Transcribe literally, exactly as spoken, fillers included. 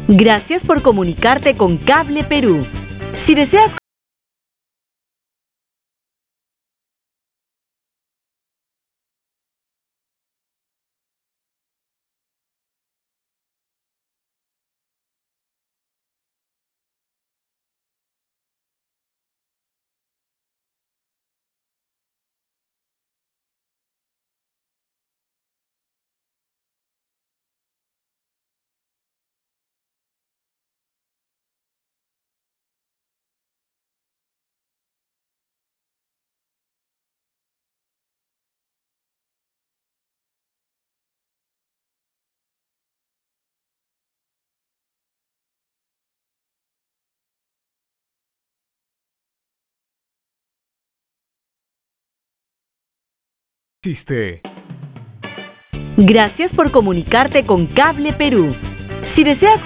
Gracias por comunicarte con Cable Perú. Si deseas Existe. Gracias por comunicarte con Cable Perú. Si deseas